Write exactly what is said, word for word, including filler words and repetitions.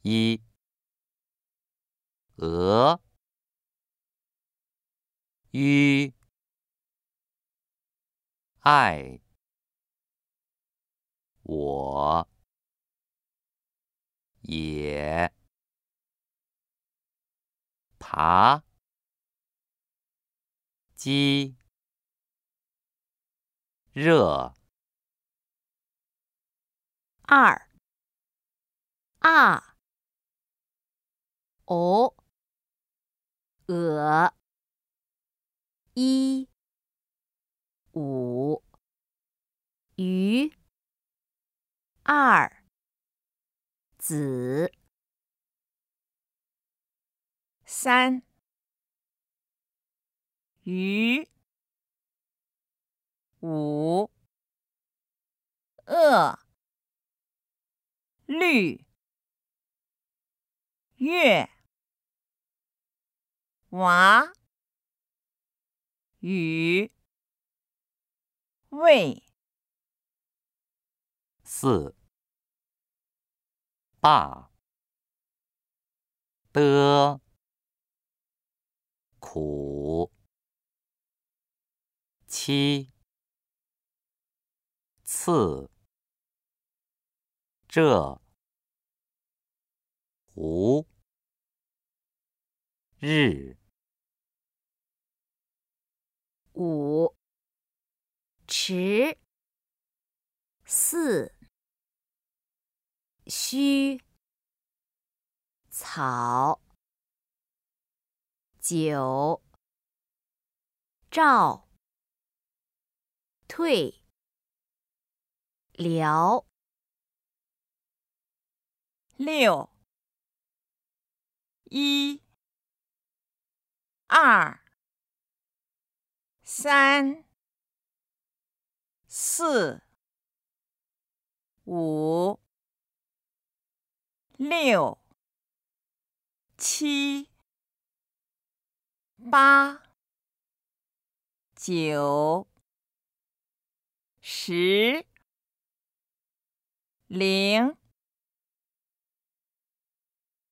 一、鹅、吁、爱、我、也、爬、鸡、热、 二、啊、哦、鹅、一、五、鱼、二、子、 三、鱼、五、鳄、绿、月、娃、雨、未、 四、大、的、苦、七、次、这、无、日、 五、迟、四、虚、草、九、照、退、辽、 六、一、二、三、四、五、六、七、八、九、十、零。